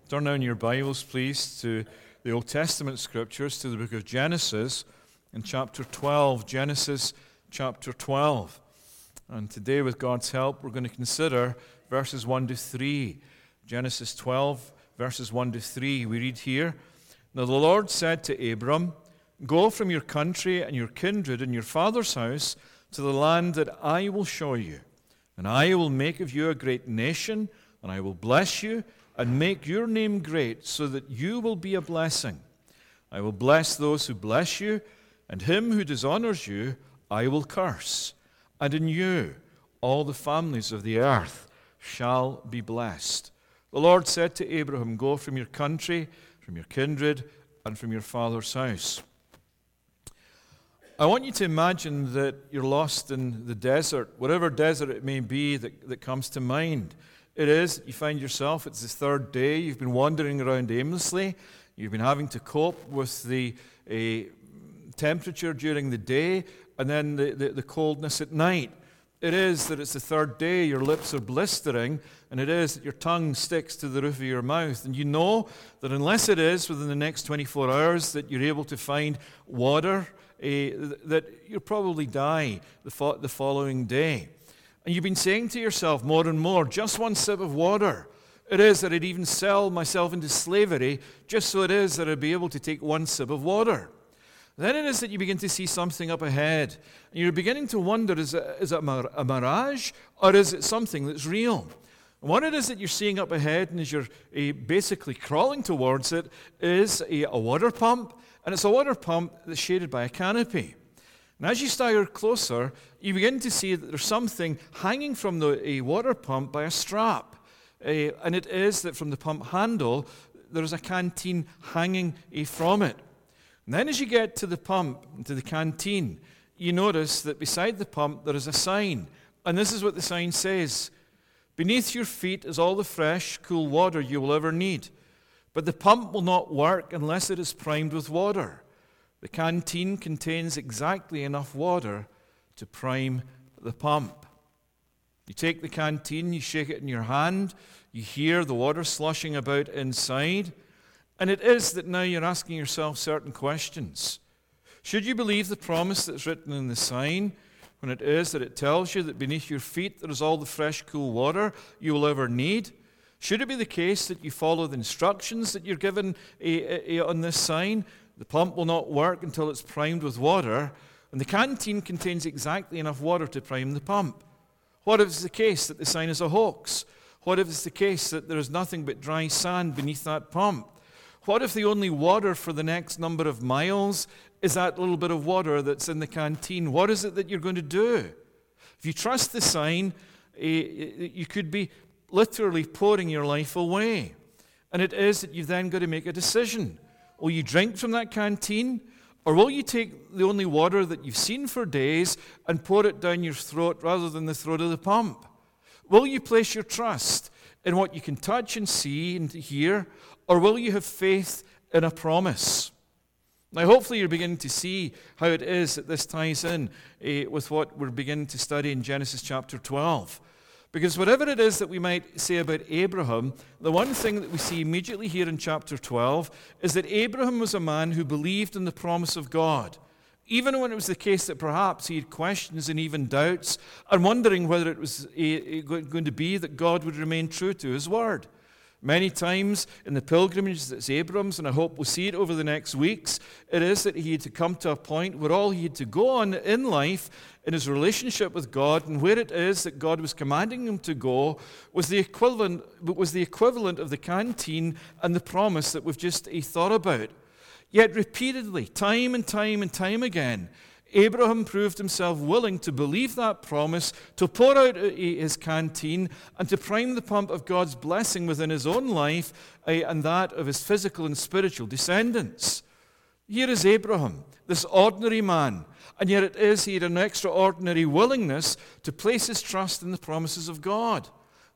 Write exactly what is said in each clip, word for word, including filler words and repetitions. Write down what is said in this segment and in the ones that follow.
Turn now in your Bibles, please, to the Old Testament Scriptures, to the book of Genesis, in chapter twelve. Genesis chapter twelve. And today, with God's help, we're going to consider verses one to three. Genesis twelve, verses one to three. We read here, "Now the Lord said to Abram, Go from your country and your kindred and your father's house to the land that I will show you. And I will make of you a great nation, and I will bless you, and make your name great, so that you will be a blessing. I will bless those who bless you, and him who dishonors you I will curse. And in you all the families of the earth shall be blessed." The Lord said to Abraham, "Go from your country, from your kindred, and from your father's house." I want you to imagine that you're lost in the desert, whatever desert it may be that, that comes to mind. It is, you find yourself, it's the third day, you've been wandering around aimlessly, you've been having to cope with the uh, temperature during the day, and then the, the, the coldness at night. It is that it's the third day, your lips are blistering, and it is that your tongue sticks to the roof of your mouth. And you know that unless it is within the next twenty-four hours that you're able to find water, uh, that you'll probably die the, fo- the following day. And you've been saying to yourself more and more, just one sip of water. It is that I'd even sell myself into slavery just so it is that I'd be able to take one sip of water. Then it is that you begin to see something up ahead. And you're beginning to wonder, is it, is it a mirage or is it something that's real? And what it is that you're seeing up ahead, and as you're uh, basically crawling towards it, is a, a water pump. And it's a water pump that's shaded by a canopy. And as you stagger closer, you begin to see that there's something hanging from the a water pump by a strap. Uh, and it is that from the pump handle, there's a canteen hanging uh, from it. And then as you get to the pump, to the canteen, you notice that beside the pump there is a sign. And this is what the sign says: "Beneath your feet is all the fresh, cool water you will ever need. But the pump will not work unless it is primed with water. The canteen contains exactly enough water to prime the pump." You take the canteen, you shake it in your hand, you hear the water sloshing about inside, and it is that now you're asking yourself certain questions. Should you believe the promise that's written in the sign, when it is that it tells you that beneath your feet there is all the fresh, cool water you will ever need? Should it be the case that you follow the instructions that you're given uh, uh, on this sign? The pump will not work until it's primed with water, and the canteen contains exactly enough water to prime the pump. What if it's the case that the sign is a hoax? What if it's the case that there is nothing but dry sand beneath that pump? What if the only water for the next number of miles is that little bit of water that's in the canteen? What is it that you're going to do? If you trust the sign, you could be literally pouring your life away. And it is that you've then got to make a decision. Will you drink from that canteen, or will you take the only water that you've seen for days and pour it down your throat rather than the throat of the pump? Will you place your trust in what you can touch and see and hear, or will you have faith in a promise? Now, hopefully you're beginning to see how it is that this ties in uh, with what we're beginning to study in Genesis chapter twelve. Because whatever it is that we might say about Abraham, the one thing that we see immediately here in chapter twelve is that Abraham was a man who believed in the promise of God. Even when it was the case that perhaps he had questions and even doubts and wondering whether it was going to be that God would remain true to his word. Many times in the pilgrimage that's Abram's, and I hope we'll see it over the next weeks, it is that he had to come to a point where all he had to go on in life, in his relationship with God, and where it is that God was commanding him to go, was the equivalent, was the equivalent of the canteen and the promise that we've just thought about. Yet repeatedly, time and time and time again, Abraham proved himself willing to believe that promise, to pour out his canteen, and to prime the pump of God's blessing within his own life and that of his physical and spiritual descendants. Here is Abraham, this ordinary man, and yet it is he had an extraordinary willingness to place his trust in the promises of God.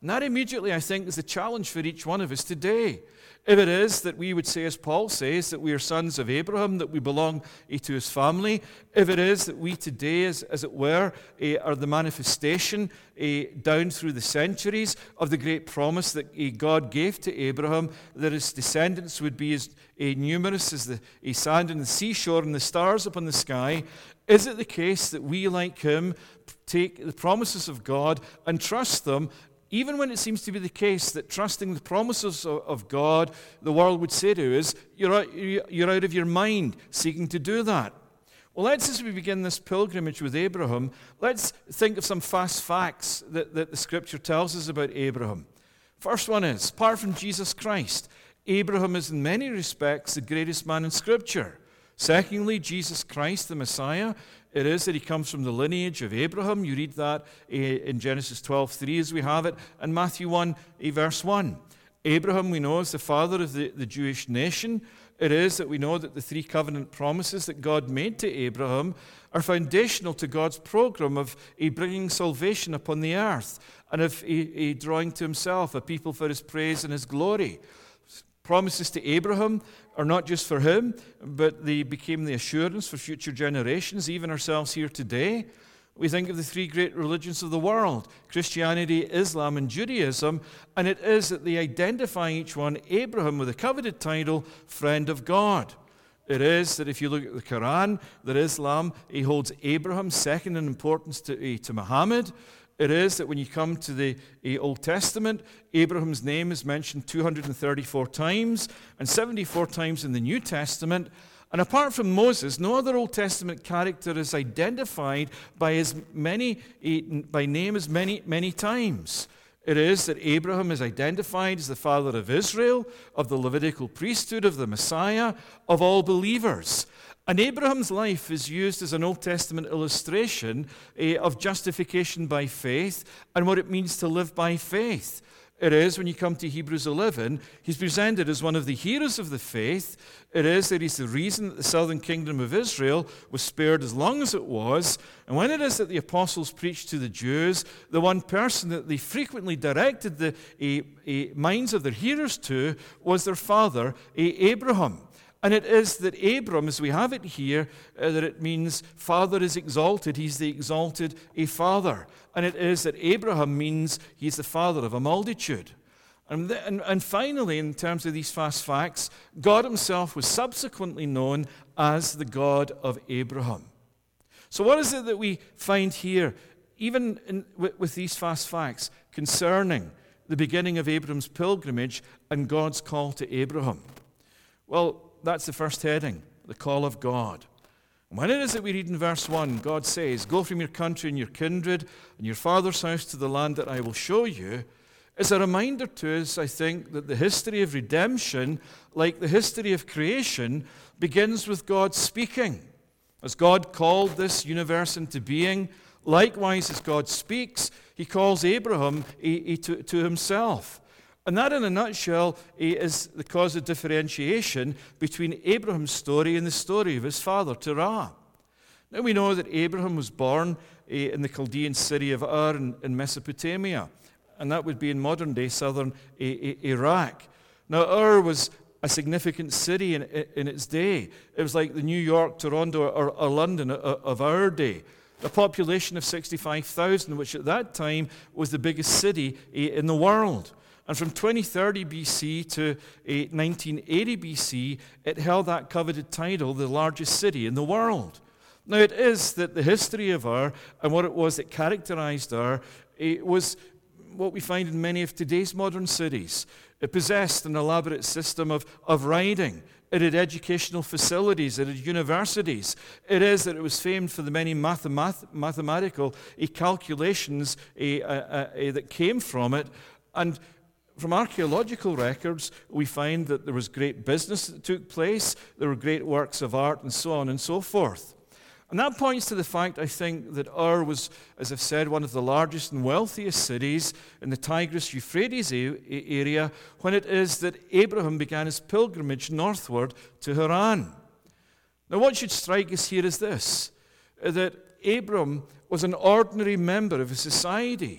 And that immediately, I think, is a challenge for each one of us today. If it is that we would say, as Paul says, that we are sons of Abraham, that we belong eh, to his family, if it is that we today, as, as it were, eh, are the manifestation eh, down through the centuries of the great promise that eh, God gave to Abraham, that his descendants would be as eh, numerous as the eh, sand on the seashore and the stars upon the sky, is it the case that we, like him, take the promises of God and trust them, even when it seems to be the case that trusting the promises of God, the world would say to us, you're out, you're out of your mind seeking to do that? Well, let's, as we begin this pilgrimage with Abraham, let's think of some fast facts that, that the Scripture tells us about Abraham. First one is, apart from Jesus Christ, Abraham is in many respects the greatest man in Scripture. Secondly, Jesus Christ, the Messiah, it is that he comes from the lineage of Abraham. You read that in Genesis twelve three as we have it, and Matthew one, verse one. Abraham, we know, is the father of the, the Jewish nation. It is that we know that the three covenant promises that God made to Abraham are foundational to God's program of a bringing salvation upon the earth and of a, a drawing to himself a people for his praise and his glory. Promises to Abraham are not just for him, but they became the assurance for future generations, even ourselves here today. We think of the three great religions of the world, Christianity, Islam, and Judaism, and it is that they identify each one, Abraham, with a coveted title, friend of God. It is that if you look at the Quran, that Islam, he holds Abraham second in importance to, to Muhammad. It is that when you come to the uh, Old Testament, Abraham's name is mentioned two hundred thirty-four times and seventy-four times in the New Testament. And apart from Moses, no other Old Testament character is identified by as many uh, by name as many, many times. It is that Abraham is identified as the father of Israel, of the Levitical priesthood, of the Messiah, of all believers. And Abraham's life is used as an Old Testament illustration uh, of justification by faith and what it means to live by faith. It is, when you come to Hebrews eleven, he's presented as one of the heroes of the faith. It is that he's the reason that the southern kingdom of Israel was spared as long as it was. And when it is that the apostles preached to the Jews, the one person that they frequently directed the uh, uh, minds of their hearers to was their father, uh, Abraham. And it is that Abram, as we have it here, uh, that it means father is exalted. He's the exalted a father. And it is that Abraham means he's the father of a multitude. And, th- and, and finally, in terms of these fast facts, God himself was subsequently known as the God of Abraham. So what is it that we find here, even in, with, with these fast facts, concerning the beginning of Abraham's pilgrimage and God's call to Abraham? Well, that's the first heading, the call of God. And when it is that we read in verse one, God says, "Go from your country and your kindred and your father's house to the land that I will show you," it's a reminder to us, I think, that the history of redemption, like the history of creation, begins with God speaking. As God called this universe into being, likewise, as God speaks, he calls Abraham to, to himself. And that, in a nutshell, is the cause of differentiation between Abraham's story and the story of his father, Terah. Now, we know that Abraham was born in the Chaldean city of Ur in Mesopotamia, and that would be in modern-day southern Iraq. Now, Ur was a significant city in, in its day. It was like the New York, Toronto, or, or London of our day. A population of sixty-five thousand, which at that time was the biggest city in the world. And from twenty thirty B C to nineteen eighty B C, it held that coveted title, the largest city in the world. Now, it is that the history of Ur and what it was that characterized Ur, it was what we find in many of today's modern cities. It possessed an elaborate system of, of riding. It had educational facilities. It had universities. It is that it was famed for the many mathemat- mathematical uh, calculations uh, uh, uh, that came from it. And from archaeological records, we find that there was great business that took place. There were great works of art and so on and so forth. And that points to the fact, I think, that Ur was, as I've said, one of the largest and wealthiest cities in the Tigris-Euphrates area when it is that Abraham began his pilgrimage northward to Haran. Now, what should strike us here is this, that Abram was an ordinary member of a society.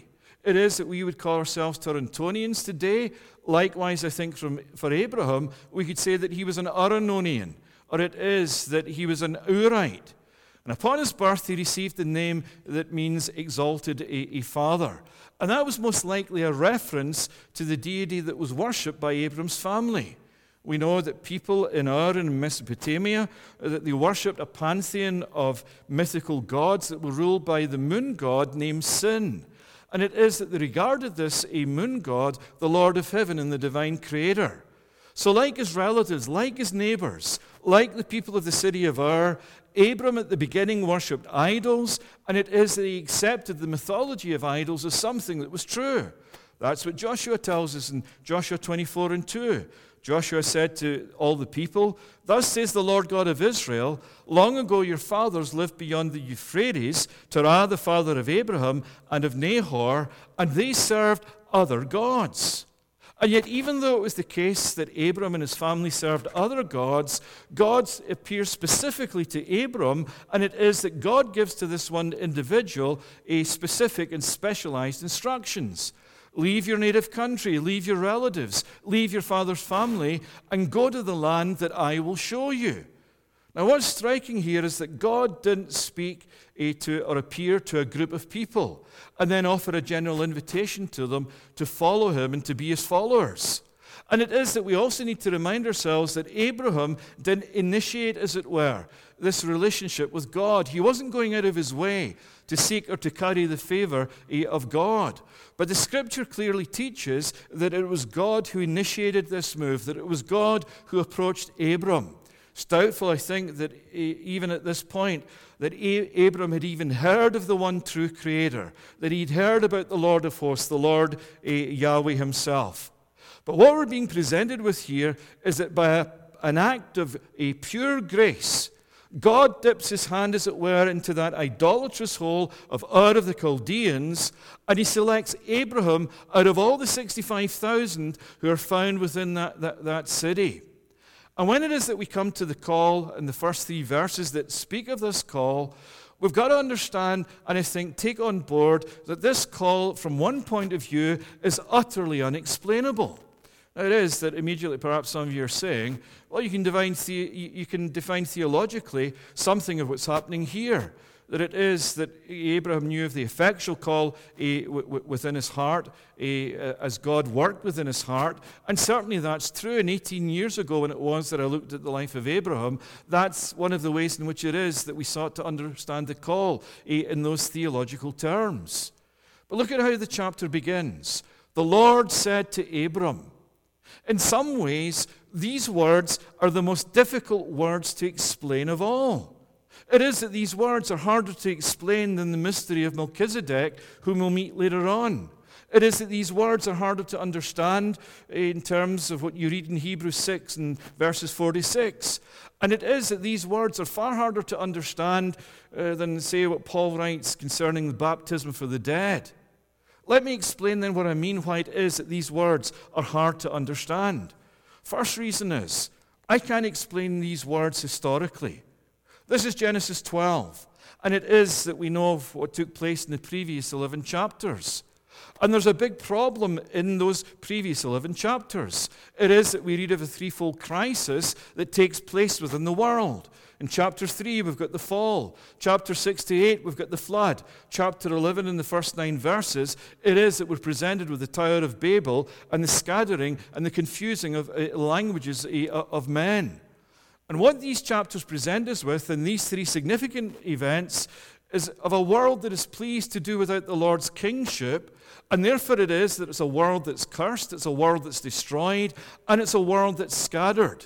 It is that we would call ourselves Torontonians today. Likewise, I think from, for Abraham, we could say that he was an Arononian, or it is that he was an Urite. And upon his birth, he received the name that means exalted a, a father. And that was most likely a reference to the deity that was worshipped by Abram's family. We know that people in Ur in Mesopotamia, that they worshipped a pantheon of mythical gods that were ruled by the moon god named Sin. And it is that they regarded this a moon god, the Lord of heaven and the divine creator. So like his relatives, like his neighbors, like the people of the city of Ur, Abram at the beginning worshipped idols, and it is that he accepted the mythology of idols as something that was true. That's what Joshua tells us in Joshua twenty-four and two. Joshua said to all the people, "Thus says the Lord God of Israel, long ago your fathers lived beyond the Euphrates, Terah the father of Abraham and of Nahor, and they served other gods." And yet, even though it was the case that Abram and his family served other gods, God appears specifically to Abram, and it is that God gives to this one individual a specific and specialized instructions. Leave your native country, leave your relatives, leave your father's family, and go to the land that I will show you. Now, what's striking here is that God didn't speak a, to or appear to a group of people and then offer a general invitation to them to follow him and to be his followers. And it is that we also need to remind ourselves that Abraham didn't initiate, as it were, this relationship with God. He wasn't going out of his way to seek or to carry the favor of God. But the scripture clearly teaches that it was God who initiated this move, that it was God who approached Abram. It's doubtful, I think, that even at this point, that Abram had even heard of the one true Creator, that he'd heard about the Lord of hosts, the Lord Yahweh himself. But what we're being presented with here is that by a, an act of a pure grace, God dips his hand, as it were, into that idolatrous hole of Ur of the Chaldeans, and he selects Abraham out of all the sixty-five thousand who are found within that, that, that city. And when it is that we come to the call in the first three verses that speak of this call, we've got to understand, and I think take on board, that this call, from one point of view, is utterly unexplainable. Now, it is that immediately perhaps some of you are saying, well, you can define, the- you can define theologically something of what's happening here. That it is that Abraham knew of the effectual call eh, w- w- within his heart eh, as God worked within his heart. And certainly that's true. And eighteen years ago when it was that I looked at the life of Abraham, that's one of the ways in which it is that we sought to understand the call eh, in those theological terms. But look at how the chapter begins. The Lord said to Abram. In some ways, these words are the most difficult words to explain of all. It is that these words are harder to explain than the mystery of Melchizedek, whom we'll meet later on. It is that these words are harder to understand in terms of what you read in Hebrews six and verses forty-six. And it is that these words are far harder to understand uh, than, say, what Paul writes concerning the baptism for the dead. Let me explain then what I mean, why it is that these words are hard to understand. First reason is, I can't explain these words historically. This is Genesis twelve, and it is that we know of what took place in the previous eleven chapters. And there's a big problem in those previous eleven chapters. It is that we read of a threefold crisis that takes place within the world. In chapter three, we've got the fall. Chapter six to eight, we've got the flood. Chapter eleven, in the first nine verses, it is that we're presented with the Tower of Babel and the scattering and the confusing of uh, languages uh, of men. And what these chapters present us with in these three significant events is of a world that is pleased to do without the Lord's kingship, and therefore it is that it's a world that's cursed, it's a world that's destroyed, and it's a world that's scattered.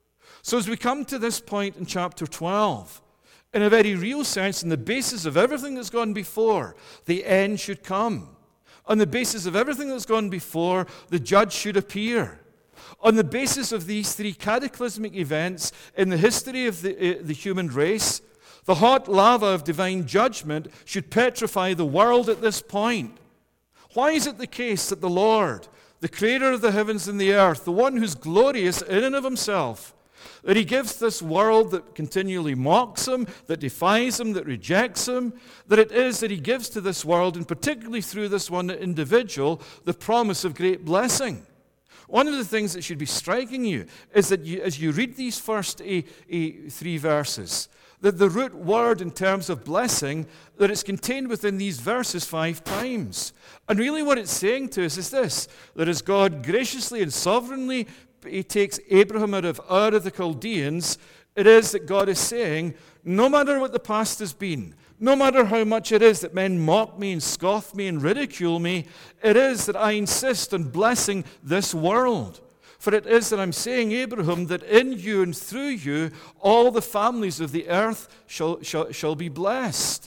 So as we come to this point in chapter twelve, in a very real sense, on the basis of everything that's gone before, the end should come. On the basis of everything that's gone before, the judge should appear. On the basis of these three cataclysmic events in the history of the, uh, the human race, the hot lava of divine judgment should petrify the world at this point. Why is it the case that the Lord, the creator of the heavens and the earth, the one who's glorious in and of himself, That he gives this world that continually mocks him, that defies him, that rejects him, that it is that he gives to this world, and particularly through this one individual, the promise of great blessing. One of the things that should be striking you is that you, as you read these first a, a, three verses, that the root word in terms of blessing, that it's contained within these verses five times. And really what it's saying to us is this, that as God graciously and sovereignly he takes Abraham out of Ur of the Chaldeans, it is that God is saying, no matter what the past has been, no matter how much it is that men mock me and scoff me and ridicule me, it is that I insist on blessing this world. For it is that I'm saying, Abraham, that in you and through you, all the families of the earth shall, shall, shall be blessed.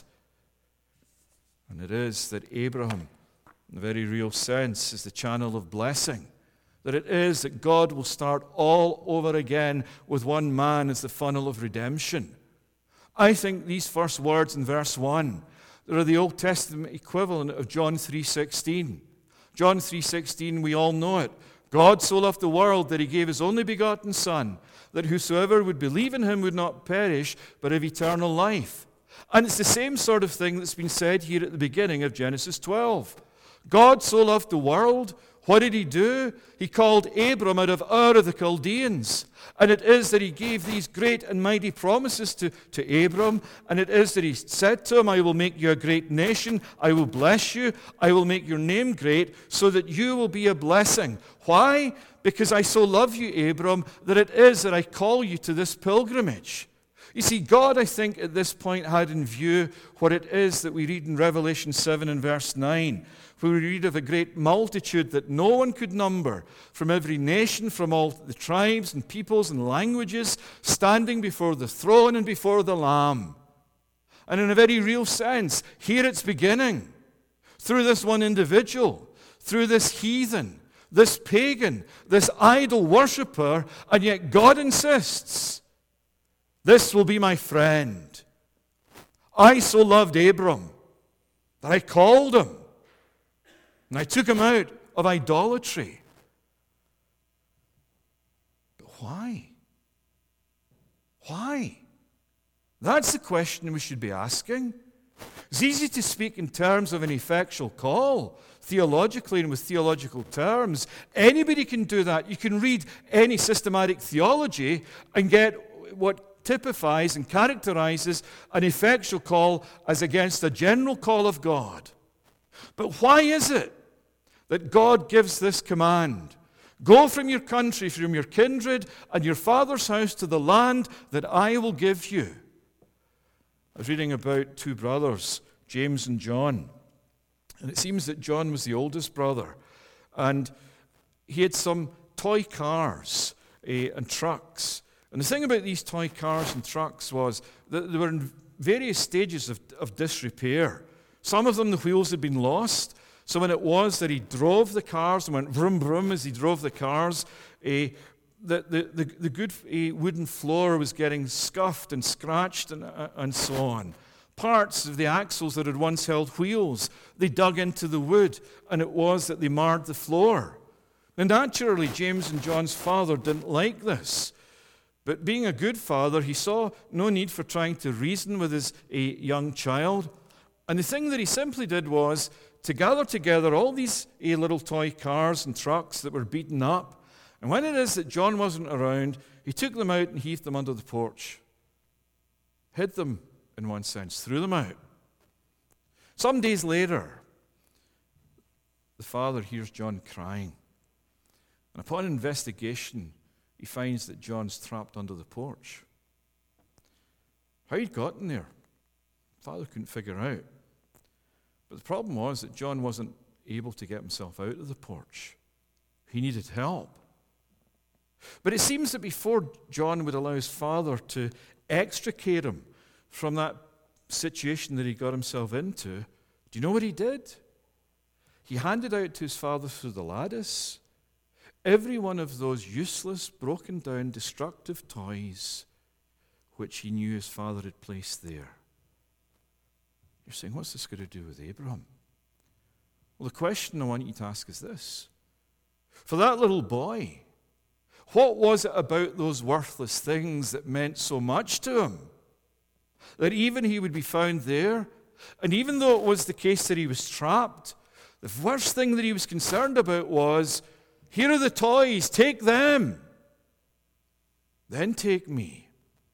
And it is that Abraham, in a very real sense, is the channel of blessing. That it is that God will start all over again with one man as the funnel of redemption. I think these first words in verse one, they're the Old Testament equivalent of John three sixteen. John three sixteen, we all know it. God so loved the world that he gave his only begotten Son, that whosoever would believe in him would not perish, but have eternal life. And it's the same sort of thing that's been said here at the beginning of Genesis twelve. God so loved the world. What did he do? He called Abram out of Ur of the Chaldeans. And it is that he gave these great and mighty promises to, to Abram. And it is that he said to him, I will make you a great nation. I will bless you. I will make your name great so that you will be a blessing. Why? Because I so love you, Abram, that it is that I call you to this pilgrimage. You see, God, I think, at this point had in view what it is that we read in Revelation seven and verse nine, where we read of a great multitude that no one could number, from every nation, from all the tribes and peoples and languages, standing before the throne and before the Lamb. And in a very real sense, here it's beginning. Through this one individual, through this heathen, this pagan, this idol worshiper, and yet God insists, this will be my friend. I so loved Abram that I called him, and I took him out of idolatry. But why? Why? That's the question we should be asking. It's easy to speak in terms of an effectual call, theologically and with theological terms. Anybody can do that. You can read any systematic theology and get what typifies and characterizes an effectual call as against a general call of God. But why is it that God gives this command? Go from your country, from your kindred, and your father's house to the land that I will give you. I was reading about two brothers, James and John. And it seems that John was the oldest brother. And he had some toy cars uh, and trucks. And the thing about these toy cars and trucks was that they were in various stages of, of disrepair. Some of them, the wheels had been lost. So when it was that he drove the cars and went vroom, vroom as he drove the cars, uh, the, the, the, the good uh, wooden floor was getting scuffed and scratched and, uh, and so on. Parts of the axles that had once held wheels, they dug into the wood, and it was that they marred the floor. And naturally, James and John's father didn't like this. But being a good father, he saw no need for trying to reason with his a young child. And the thing that he simply did was to gather together all these a little toy cars and trucks that were beaten up. And when it is that John wasn't around, he took them out and heaved them under the porch. Hid them, in one sense, threw them out. Some days later, the father hears John crying. And upon investigation, he finds that John's trapped under the porch. How he'd gotten there, father couldn't figure out. But the problem was that John wasn't able to get himself out of the porch. He needed help. But it seems that before John would allow his father to extricate him from that situation that he got himself into, do you know what he did? He handed out to his father through the lattice every one of those useless, broken down, destructive toys which he knew his father had placed there. You're saying, what's this got to do with Abraham? Well, the question I want you to ask is this. For that little boy, What was it about those worthless things that meant so much to him? That even he would be found there, and even though it was the case that he was trapped, the first thing that he was concerned about was, here are the toys, take them. Then take me.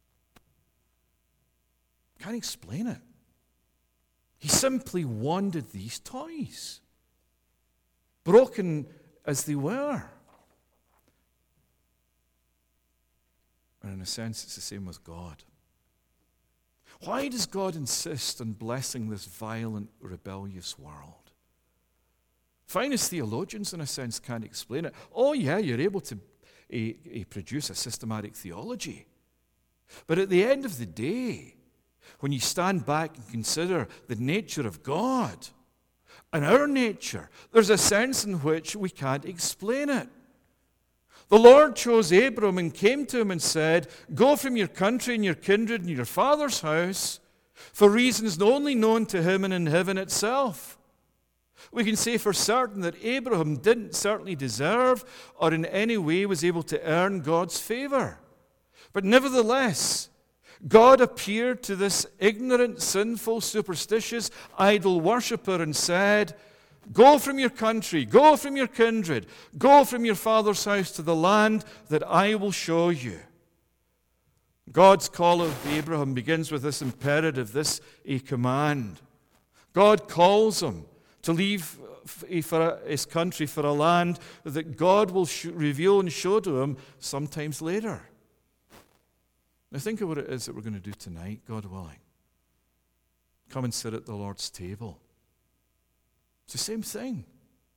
Can't explain it. He simply wanted these toys, broken as they were. And in a sense, it's the same with God. Why does God insist on blessing this violent, rebellious world? Finest theologians, in a sense, can't explain it. Oh, yeah, you're able to uh, uh, produce a systematic theology. But at the end of the day, when you stand back and consider the nature of God and our nature, there's a sense in which we can't explain it. The Lord chose Abram and came to him and said, go from your country and your kindred and your father's house for reasons only known to him and in heaven itself. We can say for certain that Abraham didn't certainly deserve or in any way was able to earn God's favor. But nevertheless, God appeared to this ignorant, sinful, superstitious idol worshiper and said, go from your country, go from your kindred, go from your father's house to the land that I will show you. God's call of Abraham begins with this imperative, this a command. God calls him to leave for his country for a land that God will reveal and show to him sometimes later. Now think of what it is that we're going to do tonight, God willing. Come and sit at the Lord's table. It's the same thing.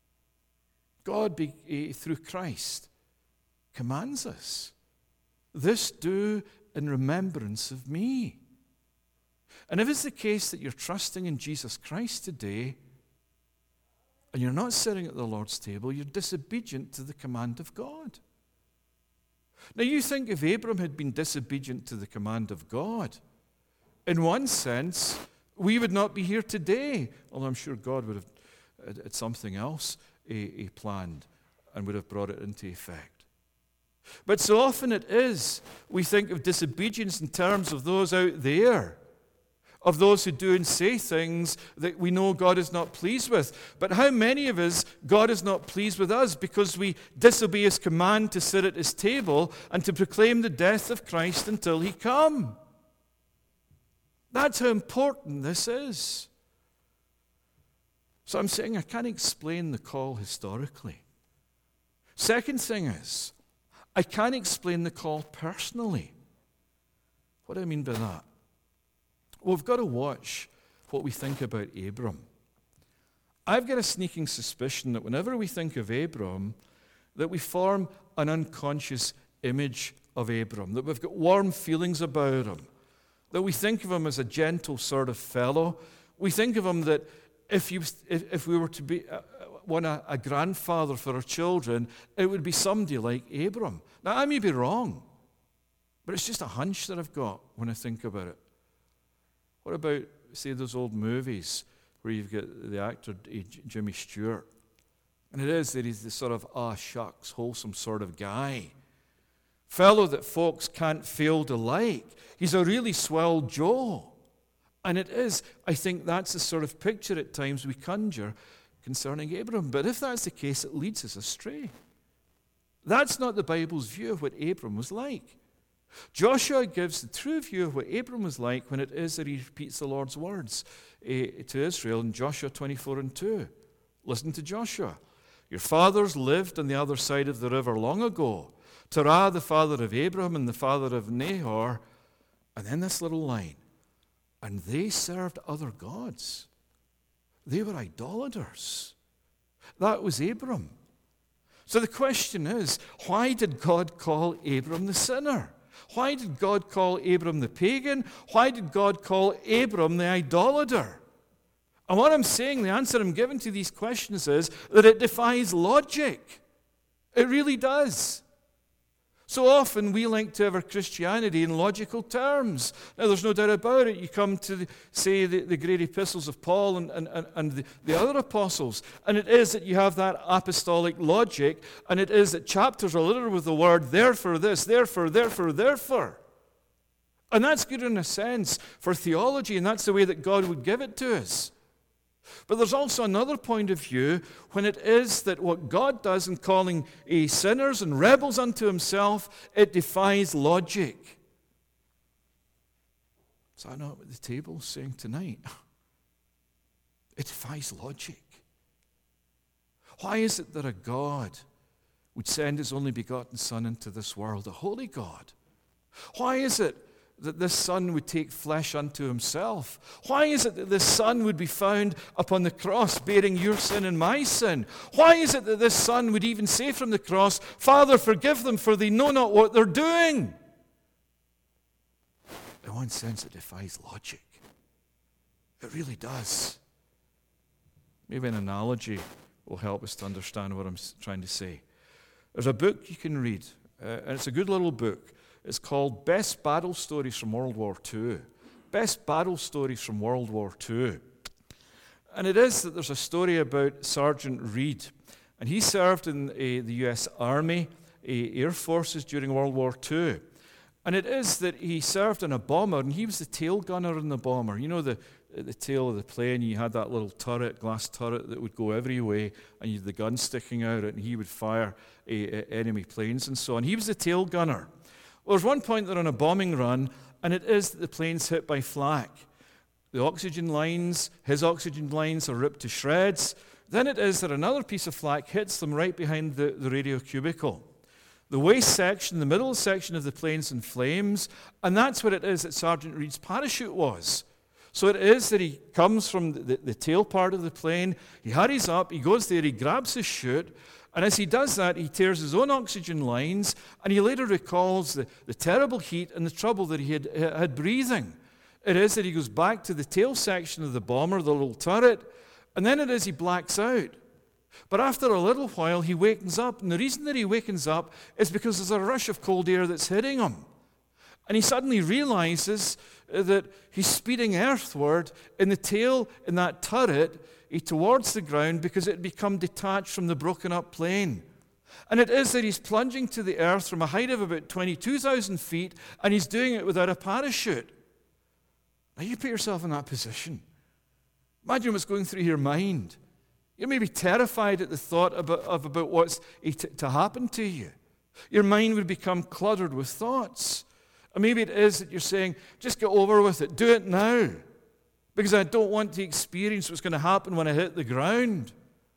God, be, uh, through Christ, commands us, this do in remembrance of me. And if it's the case that you're trusting in Jesus Christ today, and you're not sitting at the Lord's table, you're disobedient to the command of God. Now you think if Abram had been disobedient to the command of God, in one sense, we would not be here today, although I'm sure God would have had something else he planned and would have brought it into effect. But so often it is, we think of disobedience in terms of those out there, of those who do and say things that we know God is not pleased with. But how many of us, God is not pleased with us because we disobey his command to sit at his table and to proclaim the death of Christ until he come? That's how important this is. So I'm saying I can't explain the call historically. Second thing is, I can't explain the call personally. What do I mean by that? Well, we've got to watch what we think about Abram. I've got a sneaking suspicion that whenever we think of Abram, that we form an unconscious image of Abram, that we've got warm feelings about him, that we think of him as a gentle sort of fellow. We think of him that if, you, if, if we were to be uh, want a, a grandfather for our children, it would be somebody like Abram. Now, I may be wrong, but it's just a hunch that I've got when I think about it. What about, say, those old movies where you've got the actor Jimmy Stewart? And it is that he's the sort of, ah, shucks, wholesome sort of guy. Fellow that folks can't fail to like. He's a really swell Joe. And it is, I think that's the sort of picture at times we conjure concerning Abram. But if that's the case, it leads us astray. That's not the Bible's view of what Abram was like. Joshua gives the true view of what Abram was like when it is that he repeats the Lord's words uh, to Israel in Joshua twenty-four and two. Listen to Joshua. Your fathers lived on the other side of the river long ago. Terah, the father of Abraham and the father of Nahor. And then this little line. And they served other gods. They were idolaters. That was Abram. So the question is, why did God call Abram the sinner? Why did God call Abram the pagan? Why did God call Abram the idolater? And what I'm saying, the answer I'm giving to these questions is that it defies logic. It really does. So often we link to our Christianity in logical terms. Now, there's no doubt about it. You come to, the, say, the, the great epistles of Paul and, and, and the, the other apostles, and it is that you have that apostolic logic, and it is that chapters are littered with the word, therefore this, therefore, therefore, therefore. And that's good in a sense for theology, and that's the way that God would give it to us. But there's also another point of view when it is that what God does in calling a sinners and rebels unto himself, it defies logic. Is that not what the table's saying tonight? It defies logic. Why is it that a God would send his only begotten Son into this world, a holy God? Why is it that this Son would take flesh unto himself? Why is it that this Son would be found upon the cross bearing your sin and my sin? Why is it that this Son would even say from the cross, Father, forgive them, for they know not what they're doing? In one sense, it defies logic. It really does. Maybe an analogy will help us to understand what I'm trying to say. There's a book you can read, uh, and it's a good little book. It's called Best Battle Stories from World War Two. Best Battle Stories from World War Two. And it is that there's a story about Sergeant Reed. And he served in uh, the U S Army, uh, Air Forces during World War Two. And it is that he served in a bomber, and he was the tail gunner in the bomber. You know, the, the tail of the plane, you had that little turret, glass turret that would go every way, and you had the gun sticking out, and he would fire uh, uh, enemy planes and so on. He was the tail gunner. Well, there's one point they're on a bombing run, and it is that the plane's hit by flak. The oxygen lines, his oxygen lines are ripped to shreds. Then it is that another piece of flak hits them right behind the, the radio cubicle. The waist section, the middle section of the plane's in flames, and that's what it is that Sergeant Reed's parachute was. So it is that he comes from the, the, the tail part of the plane, he hurries up, he goes there, he grabs his chute, and as he does that, he tears his own oxygen lines, and he later recalls the, the terrible heat and the trouble that he had, had breathing. It is that he goes back to the tail section of the bomber, the little turret, and then it is he blacks out. But after a little while, he wakens up, and the reason that he wakens up is because there's a rush of cold air that's hitting him. And he suddenly realizes that he's speeding earthward in the tail, in that turret, towards the ground because it had become detached from the broken up plane. And it is that he's plunging to the earth from a height of about twenty-two thousand feet, and he's doing it without a parachute. Now you put yourself in that position. Imagine what's going through your mind. You're maybe terrified at the thought about, of about what's to happen to you. Your mind would become cluttered with thoughts. Or maybe it is that you're saying, just get over with it, do it now. Because I don't want to experience what's going to happen when I hit the ground.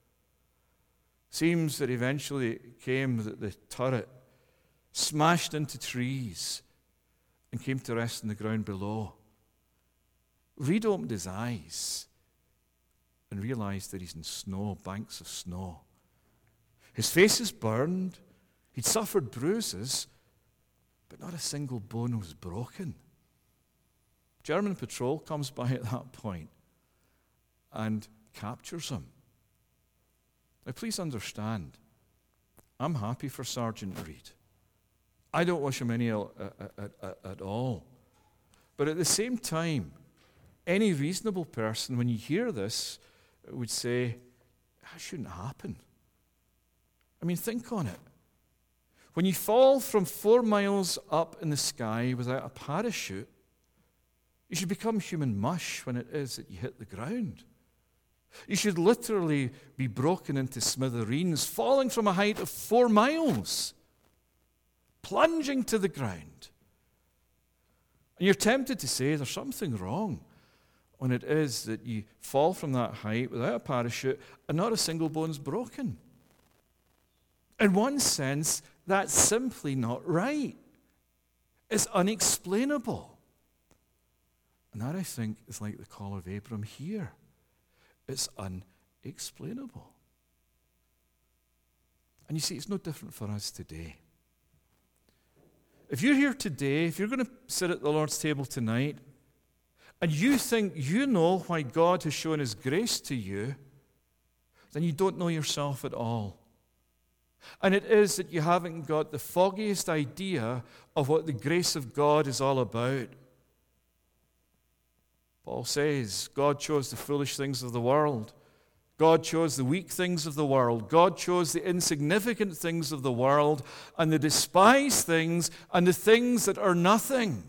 Seems that eventually it came that the turret smashed into trees and came to rest on the ground below. Reed opened his eyes and realized that he's in snow, banks of snow. His face is burned. He'd suffered bruises, but not a single bone was broken. German patrol comes by at that point and captures him. Now, please understand, I'm happy for Sergeant Reed. I don't wish him any ill at, at, at all. But at the same time, any reasonable person, when you hear this, would say, that shouldn't happen. I mean, think on it. When you fall from four miles up in the sky without a parachute, you should become human mush when it is that you hit the ground. You should literally be broken into smithereens, falling from a height of four miles, plunging to the ground. And you're tempted to say there's something wrong when it is that you fall from that height without a parachute and not a single bone's broken. In one sense, that's simply not right. It's unexplainable. And that, I think, is like the call of Abram here. It's unexplainable. And you see, it's no different for us today. If you're here today, if you're going to sit at the Lord's table tonight, and you think you know why God has shown his grace to you, then you don't know yourself at all. And it is that you haven't got the foggiest idea of what the grace of God is all about. Paul says, God chose the foolish things of the world. God chose the weak things of the world. God chose the insignificant things of the world and the despised things and the things that are nothing.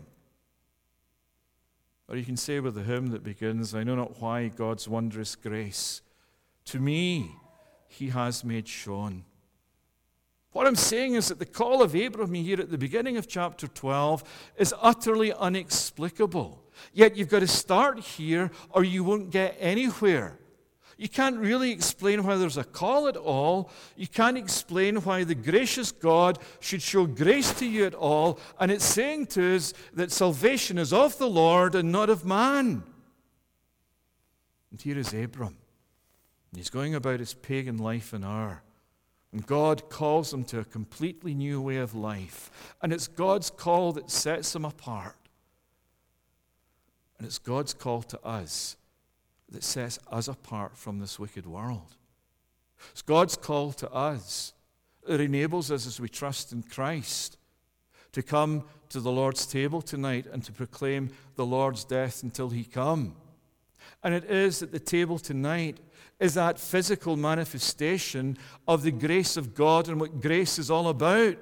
Or you can say with the hymn that begins, I know not why God's wondrous grace to me he has made shown. What I'm saying is that the call of Abraham here at the beginning of chapter twelve is utterly inexplicable. Yet you've got to start here or you won't get anywhere. You can't really explain why there's a call at all. You can't explain why the gracious God should show grace to you at all. And it's saying to us that salvation is of the Lord and not of man. And here is Abram. He's going about his pagan life in Ur. And God calls him to a completely new way of life. And it's God's call that sets him apart. And it's God's call to us that sets us apart from this wicked world. It's God's call to us that enables us, as we trust in Christ, to come to the Lord's table tonight and to proclaim the Lord's death until he come. And it is that the table tonight is that physical manifestation of the grace of God and what grace is all about.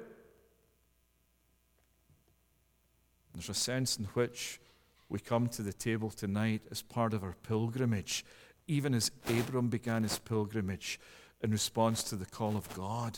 There's a sense in which we come to the table tonight as part of our pilgrimage, even as Abram began his pilgrimage in response to the call of God.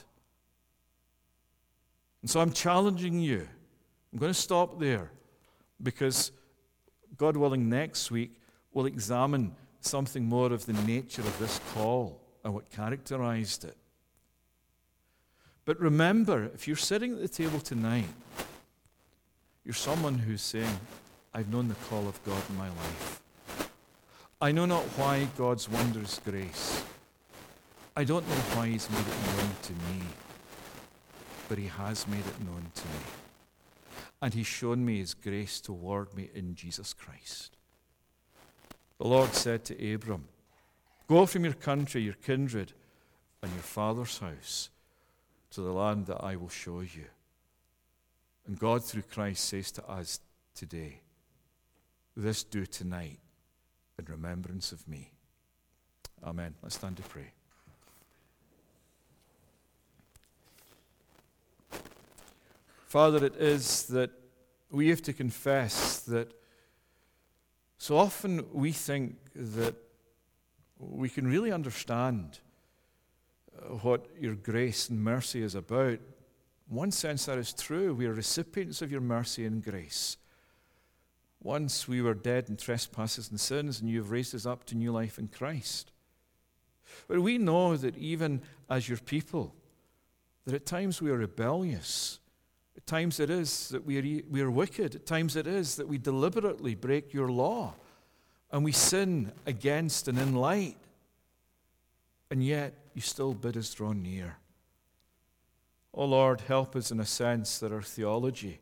And so I'm challenging you. I'm going to stop there because, God willing, next week we'll examine something more of the nature of this call and what characterized it. But remember, if you're sitting at the table tonight, you're someone who's saying, I've known the call of God in my life. I know not why God's wondrous grace. I don't know why he's made it known to me, but he has made it known to me. And he's shown me his grace toward me in Jesus Christ. The Lord said to Abram, go from your country, your kindred, and your father's house to the land that I will show you. And God, through Christ, says to us today, this do tonight in remembrance of me. Amen. Let's stand to pray. Father, it is that we have to confess that so often we think that we can really understand what your grace and mercy is about. In one sense, that is true. We are recipients of your mercy and grace. Once we were dead in trespasses and sins, and you have raised us up to new life in Christ. But we know that even as your people, that at times we are rebellious. At times it is that we are, we are wicked. At times it is that we deliberately break your law, and we sin against and in light. And yet you still bid us draw near. Oh Lord, help us in a sense that our theology,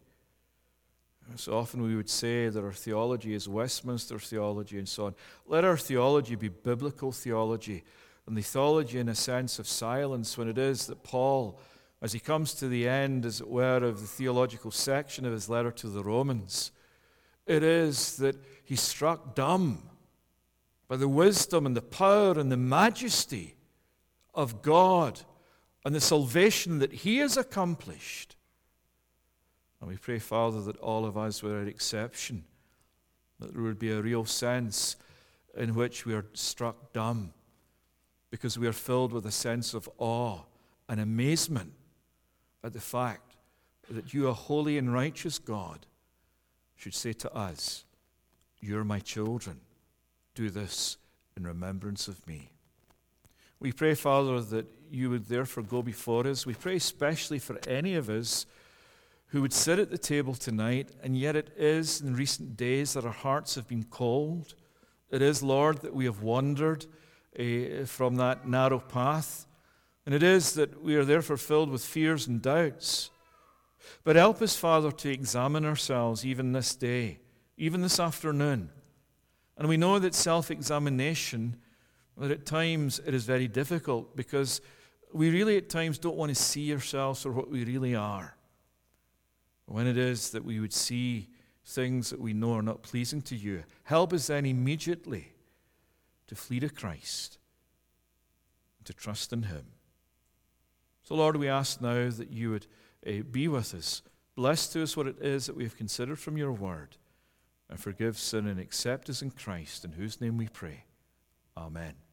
so often we would say that our theology is Westminster theology and so on. Let our theology be biblical theology, and the theology in a sense of silence when it is that Paul, as he comes to the end, as it were, of the theological section of his letter to the Romans, it is that he's struck dumb by the wisdom and the power and the majesty of God and the salvation that he has accomplished. And we pray, Father, that all of us, without exception, that there would be a real sense in which we are struck dumb because we are filled with a sense of awe and amazement at the fact that you, a holy and righteous God, should say to us, you're my children. Do this in remembrance of me. We pray, Father, that you would therefore go before us. We pray especially for any of us who would sit at the table tonight, and yet it is in recent days that our hearts have been cold. It is, Lord, that we have wandered uh, from that narrow path. And it is that we are therefore filled with fears and doubts. But help us, Father, to examine ourselves even this day, even this afternoon. And we know that self-examination, that at times it is very difficult because we really at times don't want to see ourselves for what we really are. When it is that we would see things that we know are not pleasing to you, help us then immediately to flee to Christ and to trust in him. So, Lord, we ask now that you would uh, be with us, bless to us what it is that we have considered from your word, and forgive sin and accept us in Christ, in whose name we pray. Amen.